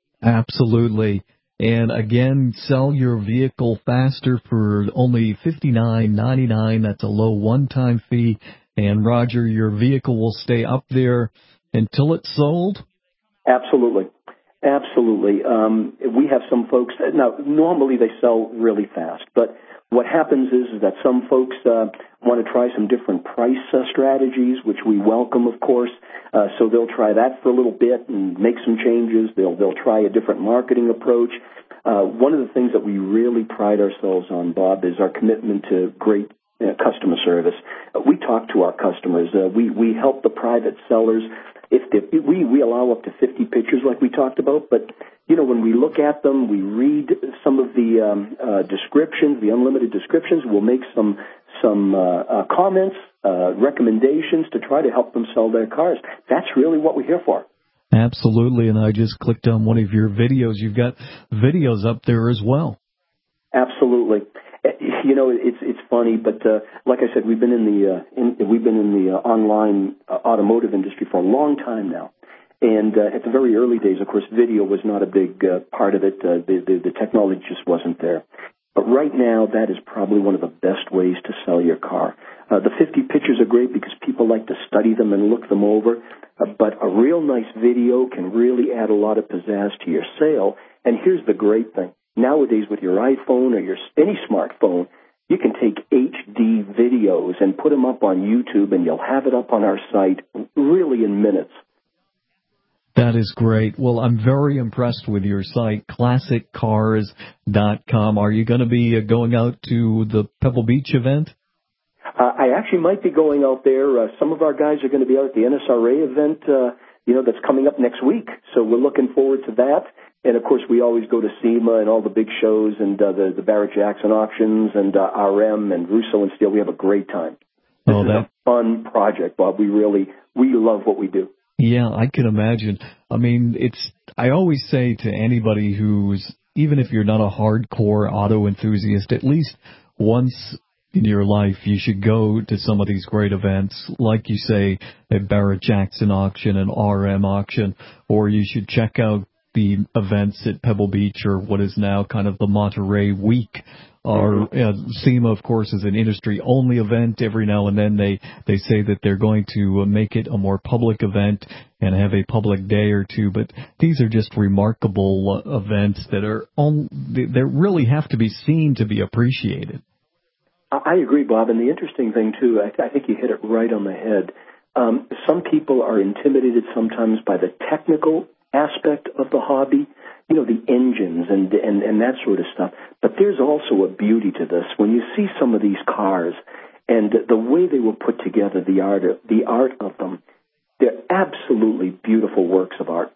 Absolutely. And again, sell your vehicle faster for only fifty-nine ninety-nine. That's a low one-time fee. And Roger, your vehicle will stay up there until it's sold?
Absolutely. Absolutely. Um, we have some folks, now normally they sell really fast, but what happens is, is that some folks uh, want to try some different price uh, strategies, which we welcome, of course. Uh, so they'll try that for a little bit and make some changes. They'll they'll try a different marketing approach. Uh, one of the things that we really pride ourselves on, Bob, is our commitment to great uh, customer service. Uh, we talk to our customers. Uh, we we help the private sellers. If they, we we allow up to fifty pictures, like we talked about, but you know, when we look at them, we read some of the um, uh, descriptions, the unlimited descriptions. We'll make some some uh, uh, comments, uh, recommendations to try to help them sell their cars. That's really what we're here for.
Absolutely, and I just clicked on one of your videos. You've got videos up there as well.
Absolutely. You know, it's it's funny, but uh, like I said, we've been in the uh, in, we've been in the uh, online uh, automotive industry for a long time now. And uh, at the very early days, of course, video was not a big uh, part of it. Uh, the, the, the technology just wasn't there. But right now, that is probably one of the best ways to sell your car. Uh, the fifty pictures are great because people like to study them and look them over. Uh, but a real nice video can really add a lot of pizzazz to your sale. And here's the great thing. Nowadays, with your iPhone or your any smartphone, you can take H D videos and put them up on YouTube, and you'll have it up on our site really in minutes.
That is great. Well, I'm very impressed with your site, classic cars dot com. Are you going to be uh, going out to the Pebble Beach event?
Uh, I actually might be going out there. Uh, some of our guys are going to be out at the N S R A event, uh, you know, that's coming up next week. So we're looking forward to that. And, of course, we always go to SEMA and all the big shows and uh, the, the Barrett-Jackson auctions and uh, R M and Russo and Steele. We have a great time. This
oh,
is
that...
a fun project, Bob. We really, we love what we do.
Yeah, I can imagine. I mean, it's, I always say to anybody who's, even if you're not a hardcore auto enthusiast, at least once in your life you should go to some of these great events, like you say, a Barrett-Jackson auction, an R M auction, or you should check out the events at Pebble Beach or what is now kind of the Monterey Week. Or uh, SEMA, of course, is an industry-only event. Every now and then they, they say that they're going to make it a more public event and have a public day or two. But these are just remarkable uh, events that are on, they, they really have to be seen to be appreciated.
I agree, Bob. And the interesting thing, too, I, th- I think you hit it right on the head. Um, some people are intimidated sometimes by the technical aspect of the hobby, you know, the engines and, and, and that sort of stuff. But there's also a beauty to this. When you see some of these cars and the way they were put together, the art, the art of them, they're absolutely beautiful works of art.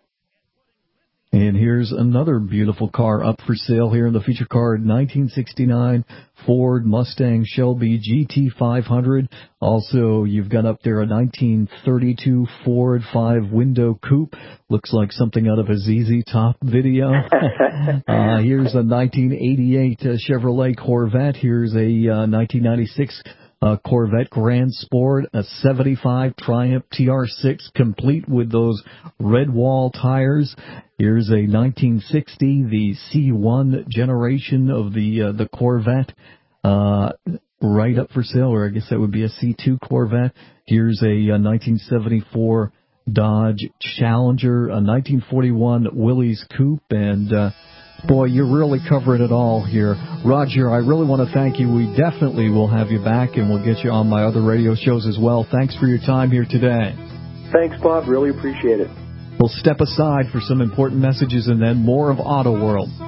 And here's another beautiful car up for sale here in the feature card, nineteen sixty-nine Ford Mustang Shelby G T five hundred. Also, you've got up there a nineteen thirty-two Ford five-window coupe. Looks like something out of a Z Z Top video. uh, here's a nineteen eighty-eight uh, Chevrolet Corvette. Here's a uh, nineteen ninety-six Uh, Corvette Grand Sport, a seventy-five Triumph T R six, complete with those red wall tires. Here's a nineteen sixty, the C one generation of the uh, the Corvette, uh, right up for sale, or I guess that would be a C two Corvette. Here's a, a nineteen seventy-four Dodge Challenger, a nineteen forty-one Willys Coupe, and uh, boy, you're really covering it all here. Roger, I really want to thank you. We definitely will have you back, and we'll get you on my other radio shows as well. Thanks for your time here today.
Thanks, Bob. Really appreciate it.
We'll step aside for some important messages and then more of Auto World.
But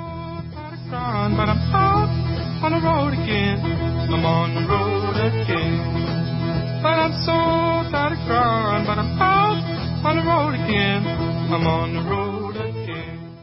I'm out on the road again. I'm on the road again. But I'm so tired of crying. But I'm out on the road again. I'm on the road again.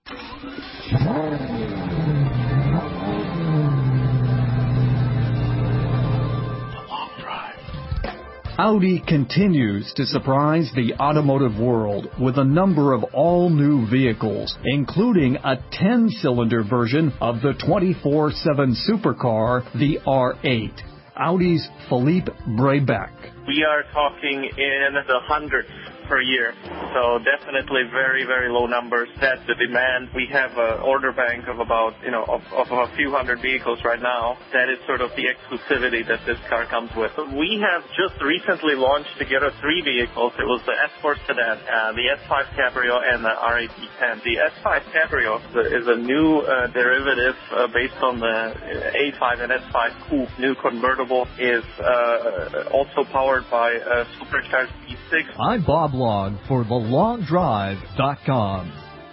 The long drive. Audi continues to surprise the automotive world with a number of all-new vehicles, including a ten-cylinder version of the twenty-four seven supercar, the R eight. Audi's Philippe Brebeck.
We are talking in the hundreds per year. So definitely very, very low numbers. That's the demand. We have an order bank of about, you know, of, of a few hundred vehicles right now. That is sort of the exclusivity that this car comes with. We have just recently launched together three vehicles. It was the S four Sedan, uh, the S five Cabrio, and the R eight E ten. The S five Cabrio is a new uh, derivative uh, based on the A five and S five Coupe. New convertible is uh, also powered by a supercharged V six.
I'm Bob Long for the long drive dot com.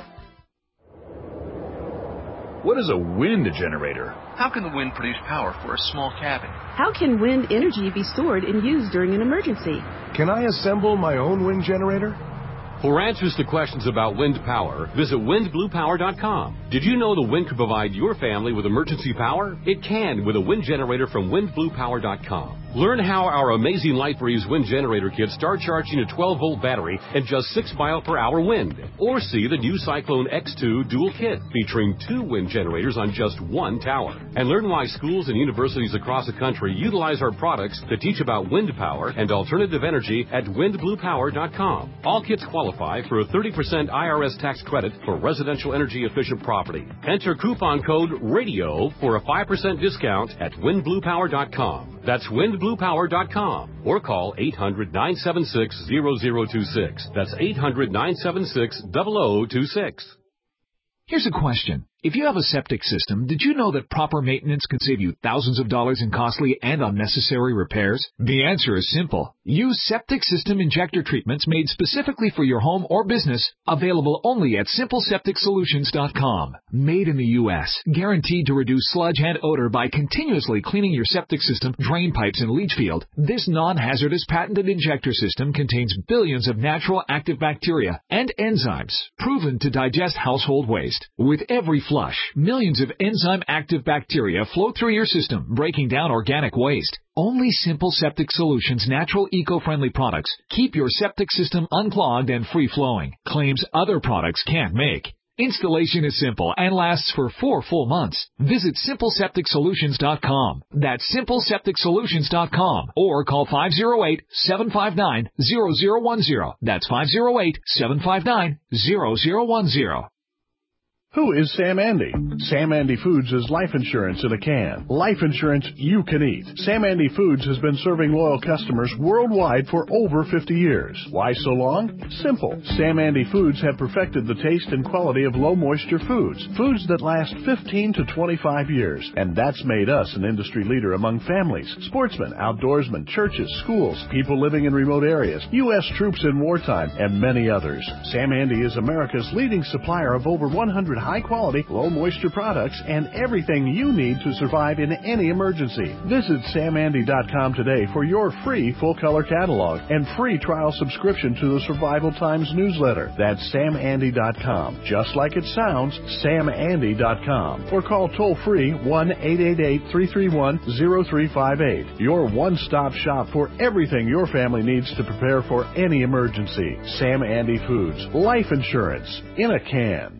What is a wind generator?
How can the wind produce power for a small cabin?
How can wind energy be stored and used during an emergency?
Can I assemble my own wind generator?
For answers to questions about wind power, visit wind blue power dot com. Did you know the wind could provide your family with emergency power? It can with a wind generator from wind blue power dot com. Learn how our amazing LightBreeze wind generator kits start charging a twelve volt battery and just six mile per hour wind. Or see the new Cyclone X two dual kit featuring two wind generators on just one tower. And learn why schools and universities across the country utilize our products to teach about wind power and alternative energy at wind blue power dot com. All kits qualify for a thirty percent I R S tax credit for residential energy efficient property. Enter coupon code RADIO for a five percent discount at wind blue power dot com. That's wind blue power dot com or call eight hundred nine seven six zero zero two six. That's eight hundred nine seven six zero zero two six.
Here's a question.
If you have a septic system, did you know that proper maintenance can save you thousands of dollars in costly and unnecessary repairs? The answer is simple. Use septic system injector treatments made specifically for your home or business, available only at simple septic solutions dot com. Made in the U S, guaranteed to reduce sludge and odor by continuously cleaning your septic system, drain pipes, and leach field. This non-hazardous patented injector system contains billions of natural active bacteria and enzymes proven to digest household waste. With every flush, millions of enzyme-active bacteria flow through your system, breaking down organic waste. Only Simple Septic Solutions natural eco-friendly products keep your septic system unclogged and free-flowing, claims other products can't make. Installation is simple and lasts for four full months. Visit simple septic solutions dot com. That's simple septic solutions dot com. Or call five oh eight, seven five nine, zero zero one zero. That's five oh eight, seven five nine, zero zero one zero.
Who is Sam Andy? Sam Andy Foods is life insurance in a can. Life insurance you can eat. Sam Andy Foods has been serving loyal customers worldwide for over fifty years. Why so long? Simple. Sam Andy Foods have perfected the taste and quality of low moisture foods. Foods that last fifteen to twenty-five years. And that's made us an industry leader among families, sportsmen, outdoorsmen, churches, schools, people living in remote areas, U S troops in wartime, and many others. Sam Andy is America's leading supplier of over one hundred high-quality, low-moisture products and everything you need to survive in any emergency. Visit sam andy dot com today for your free full-color catalog and free trial subscription to the Survival Times newsletter. That's sam andy dot com. Just like it sounds, sam andy dot com. Or call toll-free one eight eight eight, three three one, zero three five eight. Your one-stop shop for everything your family needs to prepare for any emergency. Sam Andy Foods. Life insurance in a can.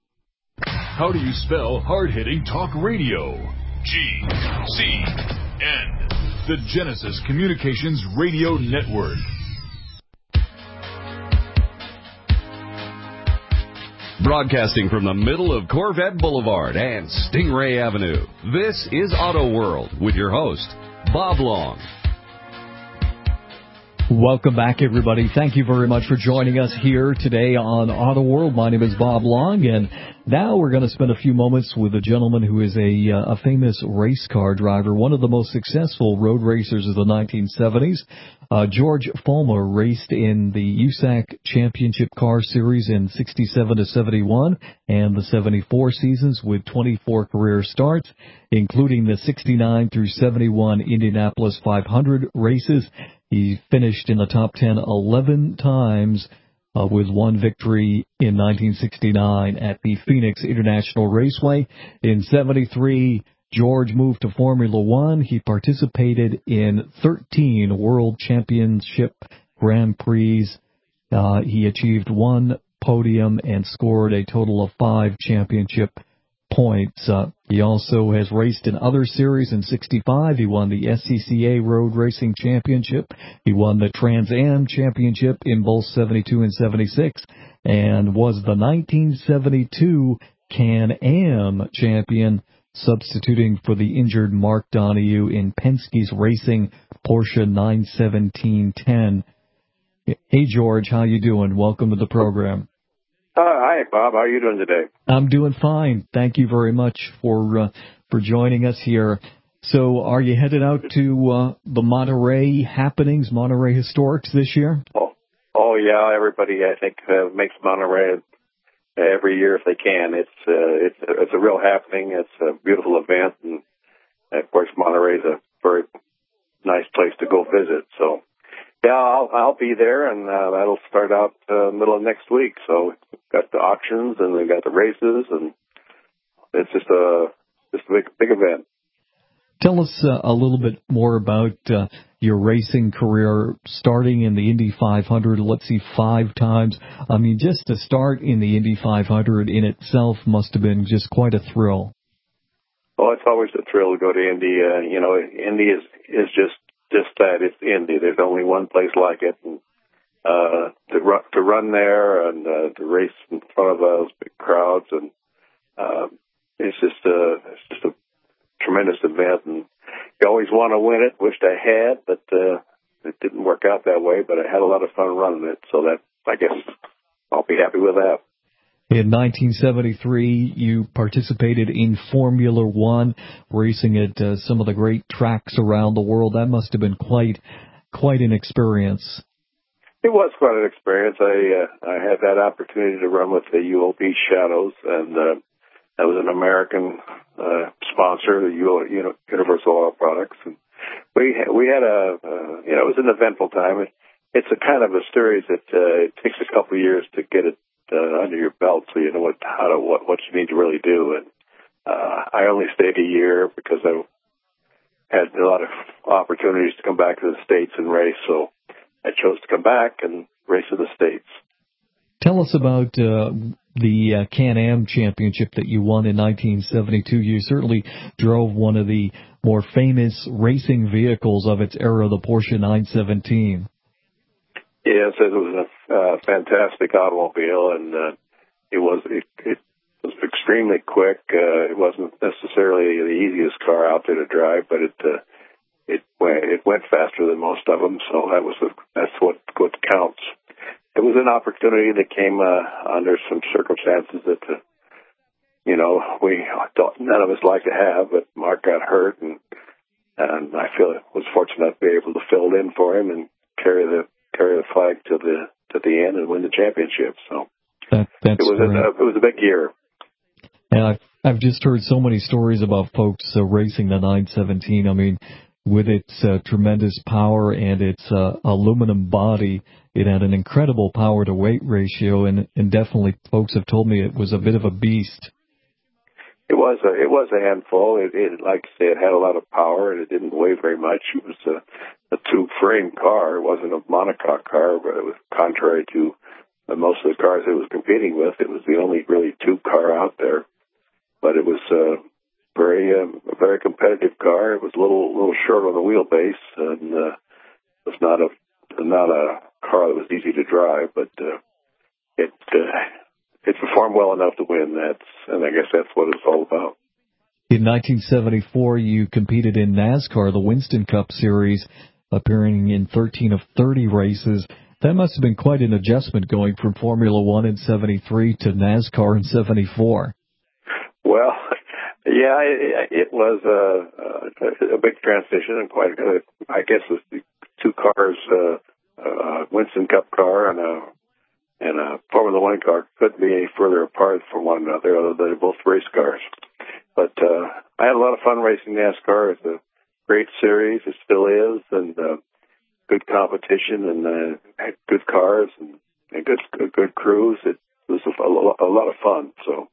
How do you spell hard-hitting talk radio? G C N. The Genesis Communications Radio Network.
Broadcasting from the middle of Corvette Boulevard and Stingray Avenue, this is Auto World with your host, Bob Long.
Welcome back, everybody. Thank you very much for joining us here today on Auto World. My name is Bob Long, and now we're going to spend a few moments with a gentleman who is a, uh, a famous race car driver, one of the most successful road racers of the nineteen seventies. Uh, George Follmer raced in the U S A C Championship Car Series in sixty-seven to seventy-one and the seventy-four seasons with twenty-four career starts, including the sixty-nine through seventy-one Indianapolis five hundred races. He finished in the top ten eleven times, uh, with one victory in nineteen sixty-nine at the Phoenix International Raceway. In seventy-three, George moved to Formula One. He participated in thirteen World Championship Grand Prix. Uh, he achieved one podium and scored a total of five championship points. Uh, he also has raced in other series. In sixty-five, he won the S C C A Road Racing Championship. He won the Trans Am Championship in both seventy-two and seventy-six, and was the nineteen seventy-two Can-Am champion, substituting for the injured Mark Donohue in Penske's racing Porsche nine seventeen ten. Hey, George, how you doing? Welcome to the program.
Uh, hi, Bob. How are you doing today?
I'm doing fine. Thank you very much for uh, for joining us here. So, are you headed out to uh, the Monterey happenings, Monterey Historics this year?
Oh, oh yeah. Everybody, I think, uh, makes Monterey every year if they can. It's uh, it's it's a real happening. It's a beautiful event, and of course, Monterey is a very nice place to go visit. So. Yeah, I'll, I'll be there, and uh, that'll start out uh, middle of next week. So we've got the auctions, and we've got the races, and it's just a just a big big event.
Tell us uh, a little bit more about uh, your racing career, starting in the Indy five hundred. Let's see, five times. I mean, just to start in the Indy five hundred in itself must have been just quite a thrill.
Well, it's always a thrill to go to Indy. Uh, you know, Indy is is just. Just that, it's Indy. There's only one place like it, and uh, to run to run there and uh, to race in front of those big crowds, and uh, it's just a it's just a tremendous event. And you always want to win it. Wished I had, but uh, it didn't work out that way. But I had a lot of fun running it, so that I guess I'll be happy with that.
In nineteen seventy-three, you participated in Formula One, racing at uh, some of the great tracks around the world. That must have been quite, quite an experience.
It was quite an experience. I uh, I had that opportunity to run with the U O B Shadows, and uh, that was an American uh, sponsor, the U- U- Universal Oil Products. And we we had a uh, you know it was an eventful time. It, it's a kind of a series that uh, it takes a couple of years to get it uh, under your belt, so you know what how to what what you need to really do. And uh, I only stayed a year because I had a lot of opportunities to come back to the States and race. So I chose to come back and race in the States.
Tell us about uh, the uh, Can-Am Championship that you won in nineteen seventy-two. You certainly drove one of the more famous racing vehicles of its era, the Porsche nine seventeen.
Yes, it was a uh, fantastic automobile, and uh, it was it, it was extremely quick. Uh, it wasn't necessarily the easiest car out there to drive, but it uh, it went it went faster than most of them. So that was the, that's what what counts. It was an opportunity that came uh, under some circumstances that uh, you know we thought none of us liked to have, but Mark got hurt, and and I feel I was fortunate to be able to fill in for him and carry the carry the flag to the to the end and win the championship. So
that, that's
it was a, it was a big year.
And I've I've just heard so many stories about folks uh, racing the nine seventeen. I mean, with its uh, tremendous power and its uh, aluminum body, it had an incredible power to weight ratio, and and definitely folks have told me it was a bit of a beast.
It was a it was a handful. It, it like I say, it had a lot of power, and it didn't weigh very much. It was a a two-frame car. It wasn't a monocoque car, but it was contrary to uh, most of the cars it was competing with. It was the only really two car out there. But it was uh, very um, a very competitive car. It was a little little short on the wheelbase, and uh, it was not a not a car that was easy to drive. But uh, it uh, it performed well enough to win. That's and I guess that's what it's all about.
In nineteen seventy-four, you competed in NASCAR, the Winston Cup Series, appearing in thirteen of thirty races. That must have been quite an adjustment going from Formula One in seventy-three to NASCAR in seventy-four.
Well, yeah, it, it was a, a big transition, and quite. A, I guess it was the two cars, uh, a Winston Cup car and a and a Formula One car, couldn't be any further apart from one another, other than they're both race cars. But uh, I had a lot of fun racing NASCAR. It's a great series, it still is, and uh, good competition, and uh, had good cars and, and good, good good crews. It was a, a lot of fun. So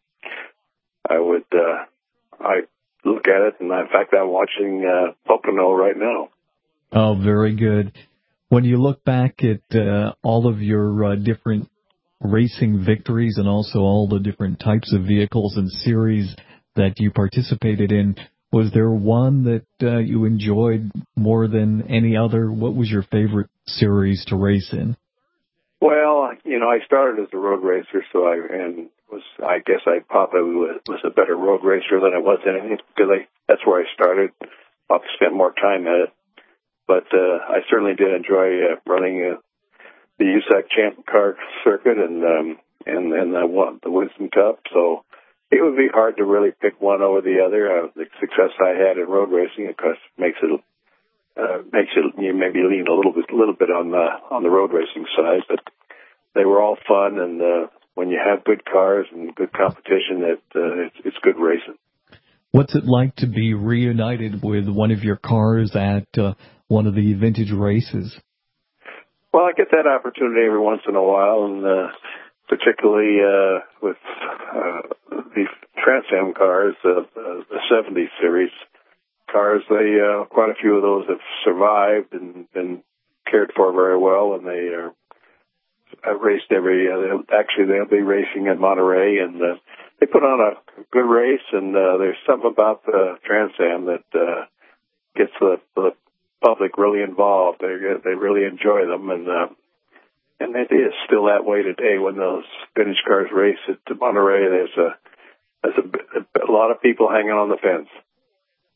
I would uh, I look at it, and in fact, I'm watching uh, Pocono right now.
Oh, very good. When you look back at uh, all of your uh, different racing victories and also all the different types of vehicles and series that you participated in, was there one that uh, you enjoyed more than any other? What was your favorite series to race in?
Well, you know, I started as a road racer, so I and was I guess I probably was, was a better road racer than I was in anything, because I that's where I started. I spent more time at it, but uh, I certainly did enjoy uh, running uh, the U S A C Champ Car circuit and um, and and I won the Winston Cup. So it would be hard to really pick one over the other. Uh, the success I had in road racing, of course, makes it uh, makes it you maybe lean a little bit, a little bit on the on the road racing side. But they were all fun, and uh, when you have good cars and good competition, it uh, it's, it's good racing.
What's it like to be reunited with one of your cars at uh, one of the vintage races?
Well, I get that opportunity every once in a while, and uh, particularly uh, with uh, the Trans Am cars, uh, uh, the seventy series cars. They uh, quite a few of those have survived and been cared for very well, and they are uh, raced every. Uh, actually, they'll be racing at Monterey, and uh, they put on a good race. And uh, there's something about the Trans Am that uh, gets the, the public really involved. They they really enjoy them, and uh, and it is still that way today. When those vintage cars race at Monterey, there's a there's a, a lot of people hanging on the fence.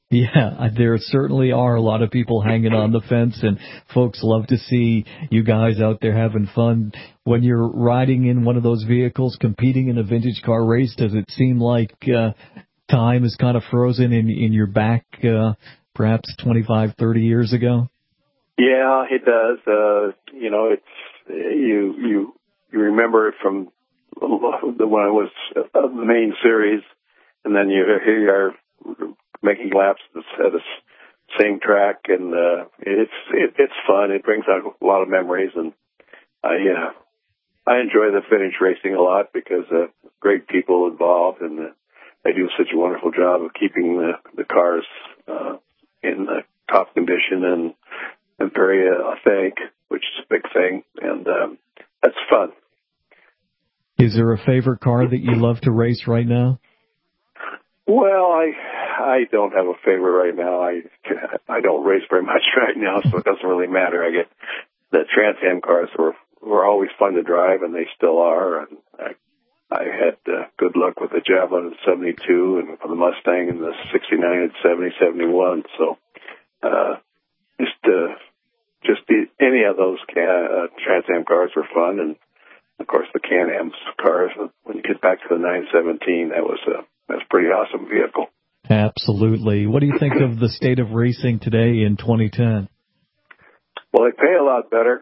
Yeah, there certainly are a lot of people hanging on the fence, and folks love to see you guys out there having fun. When you're riding in one of those vehicles, competing in a vintage car race, does it seem like uh, time is kind of frozen in, in your back, uh, perhaps twenty-five, thirty years ago?
Yeah, it does. Uh, you know, it's you you you remember it from when I was of the main series, and then you here you are making laps at the same track, and uh, it's it, it's fun. It brings out a lot of memories, and I uh, I enjoy the vintage racing a lot because uh, great people involved, and uh, they do such a wonderful job of keeping the the cars uh, in uh, top condition and and very uh, authentic, which is a big thing, and um, that's fun.
Is there a favorite car that you love to race right now?
Well, I I don't have a favorite right now. I I don't race very much right now, so it doesn't really matter. I get the Trans Am cars were were always fun to drive, and they still are. And I I had uh, good luck with the Javelin in seventy-two and with the Mustang in the sixty-nine and seventy, seventy-one. So uh, just uh, just the, any of those can, uh, Trans Am cars were fun, and of course the Can-Am cars. When you get back to the nine seventeen, that was a that's a pretty awesome vehicle.
Absolutely. What do you think of the state of racing today in twenty ten?
Well, they pay a lot better.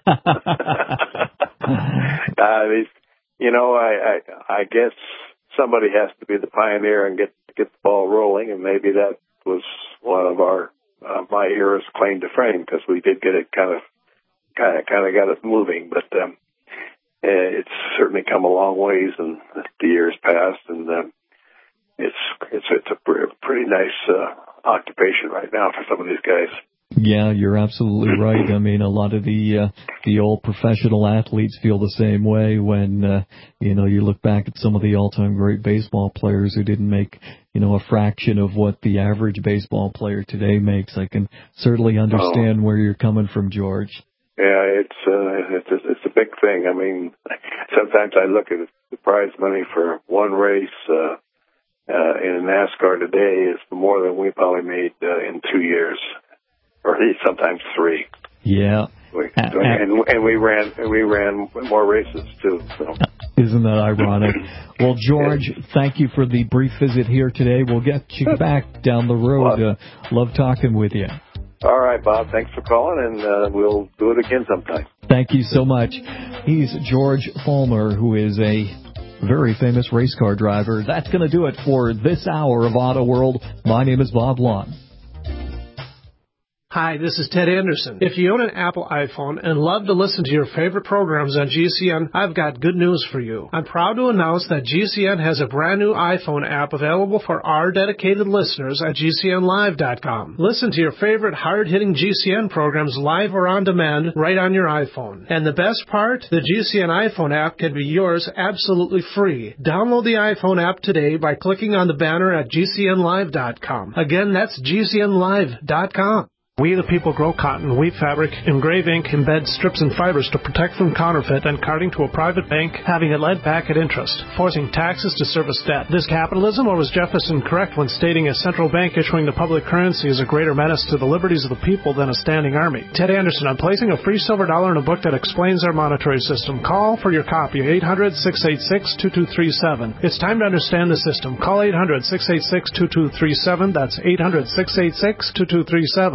uh, you know, I, I I guess somebody has to be the pioneer and get get the ball rolling, and maybe that was one of our uh, my era's claim to fame, because we did get it kind of kind of kind of got it moving, but um, it's certainly come a long ways, and the years passed, and um, it's it's it's a pretty nice uh, occupation right now for some of these guys.
Yeah, you're absolutely right. I mean, a lot of the uh, the old professional athletes feel the same way when, uh, you know, you look back at some of the all-time great baseball players who didn't make, you know, a fraction of what the average baseball player today makes. I can certainly understand oh. where you're coming from, George.
Yeah, it's uh, it's a, it's a big thing. I mean, sometimes I look at the prize money for one race uh, uh, in NASCAR today is more than we probably made uh, in two years. Or sometimes three.
Yeah,
we, and, and we ran we ran more races too. So.
Isn't that ironic? Well, George, thank you for the brief visit here today. We'll get you back down the road. Uh, love talking with you.
All right, Bob. Thanks for calling, and uh, we'll do it again sometime.
Thank you so much. He's George Fulmer, who is a very famous race car driver. That's going to do it for this hour of Auto World. My name is Bob Long.
Hi, this is Ted Anderson. If you own an Apple iPhone and love to listen to your favorite programs on G C N, I've got good news for you. I'm proud to announce that G C N has a brand new iPhone app available for our dedicated listeners at G C N live dot com. Listen to your favorite hard-hitting G C N programs live or on demand right on your iPhone. And the best part? The G C N iPhone app can be yours absolutely free. Download the iPhone app today by clicking on the banner at G C N live dot com. Again, that's G C N live dot com. We the people grow cotton, weave fabric, engrave ink, embed strips and fibers to protect from counterfeit and carting to a private bank, having it lent back at interest, forcing taxes to service debt. This capitalism, or was Jefferson correct when stating a central bank issuing the public currency is a greater menace to the liberties of the people than a standing army? Ted Anderson, I'm placing a free silver dollar in a book that explains our monetary system. Call for your copy, eight hundred, six eight six, two two three seven. It's time to understand the system. Call eight hundred, six eight six, two two three seven. That's eight hundred, six eight six, two two three seven.